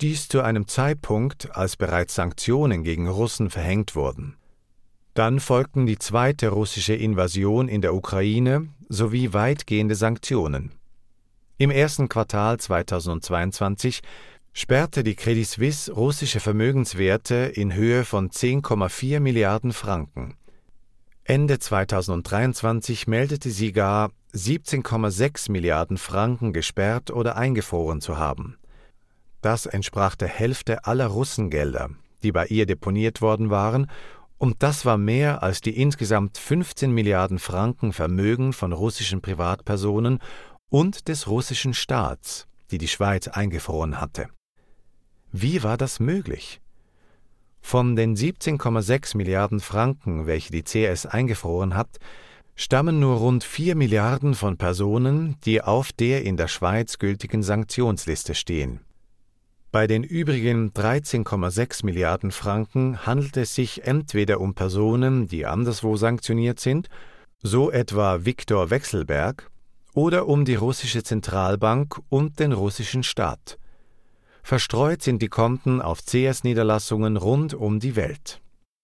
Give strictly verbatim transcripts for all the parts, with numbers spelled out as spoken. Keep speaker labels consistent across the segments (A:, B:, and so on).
A: Dies zu einem Zeitpunkt, als bereits Sanktionen gegen Russen verhängt wurden. Dann folgten die zweite russische Invasion in der Ukraine sowie weitgehende Sanktionen. Im ersten Quartal zweitausendzweiundzwanzig sperrte die Credit Suisse russische Vermögenswerte in Höhe von zehn Komma vier Milliarden Franken. Ende zweitausenddreiundzwanzig meldete sie gar, siebzehn Komma sechs Milliarden Franken gesperrt oder eingefroren zu haben. Das entsprach der Hälfte aller Russengelder, die bei ihr deponiert worden waren, und das war mehr als die insgesamt fünfzehn Milliarden Franken Vermögen von russischen Privatpersonen und des russischen Staats, die die Schweiz eingefroren hatte. Wie war das möglich? Von den siebzehn Komma sechs Milliarden Franken, welche die C S eingefroren hat, stammen nur rund vier Milliarden von Personen, die auf der in der Schweiz gültigen Sanktionsliste stehen. Bei den übrigen dreizehn Komma sechs Milliarden Franken handelt es sich entweder um Personen, die anderswo sanktioniert sind, so etwa Viktor Vekselberg, oder um die russische Zentralbank und den russischen Staat. Verstreut sind die Konten auf C S-Niederlassungen rund um die Welt.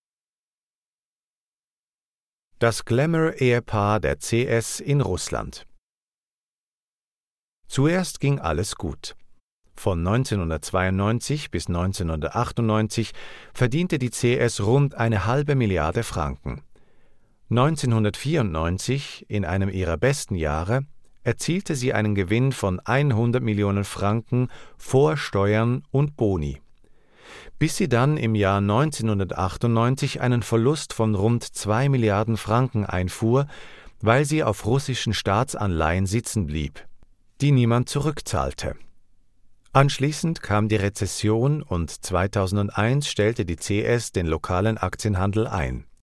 A: Das Glamour-Ehepaar der C S in Russland. Zuerst ging alles gut. Von neunzehnhundertzweiundneunzig bis neunzehnhundertachtundneunzig verdiente die C S rund eine halbe Milliarde Franken. neunzehnhundertvierundneunzig, in einem ihrer besten Jahre, erzielte sie einen Gewinn von hundert Millionen Franken vor Steuern und Boni. Bis sie dann im Jahr neunzehnhundertachtundneunzig einen Verlust von rund zwei Milliarden Franken einfuhr, weil sie auf russischen Staatsanleihen sitzen blieb, die niemand zurückzahlte. Anschließend kam die Rezession und zweitausendeins stellte die C S den lokalen Aktienhandel ein.